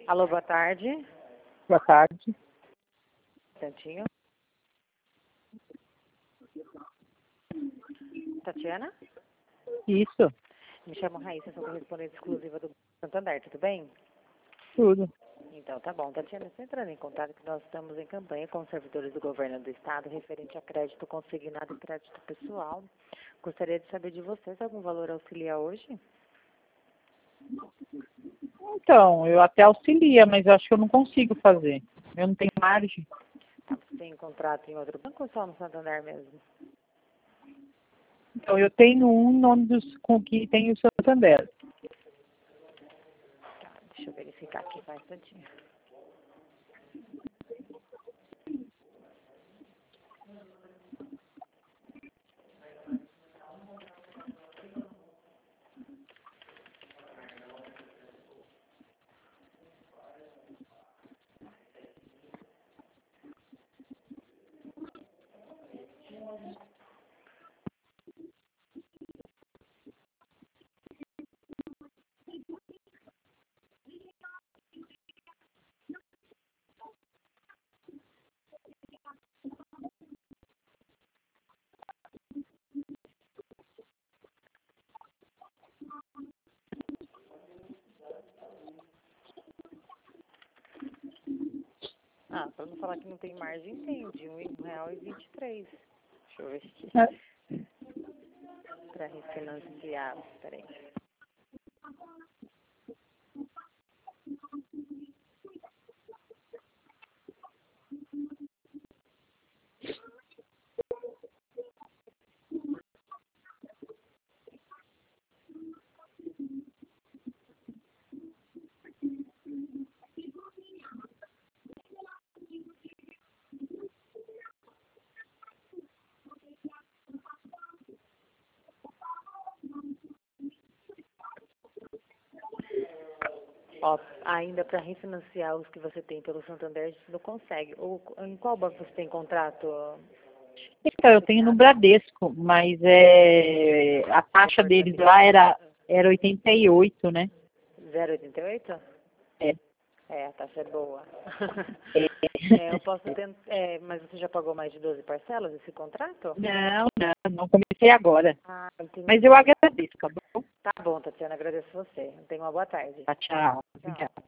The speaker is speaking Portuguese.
Alô, boa tarde. Boa tarde. Tantinho. Tatiana? Isso, Me chamo Raíssa, sou correspondente exclusiva do Santander, tudo bem? tudo. Então, tá bom. Tatiana, estou entrando em contato que nós estamos em campanha com os servidores do governo do estado referente a crédito consignado e crédito pessoal. Gostaria de saber de vocês algum valor auxilia hoje? Então, eu até auxilia, mas eu acho que eu não consigo fazer. Eu não tenho margem. Tá, você tem contrato em outro banco ou só no Santander mesmo? Então, eu tenho um ônibus com que tem o Santander. Tá, deixa eu verificar aqui, vai, Tantinho. Ah, para não falar que não tem margem, tem, de R$1,23. Deixa eu ver aqui. Para refinanciar, peraí. Ó, ainda para refinanciar os que você tem pelo Santander, você não consegue. Ou, em qual banco você tem contrato? Então, eu tenho no Bradesco, mas a taxa deles lá era 88, né? 0,88? É. É, a taxa é boa. É. Eu posso tentar. Mas você já pagou mais de 12 parcelas esse contrato? Não comecei agora. Ah, entendi. Mas eu agradeço, tá bom? Tá bom, Tatiana, agradeço você. Tenha uma boa tarde. Tchau. Tchau. Obrigada.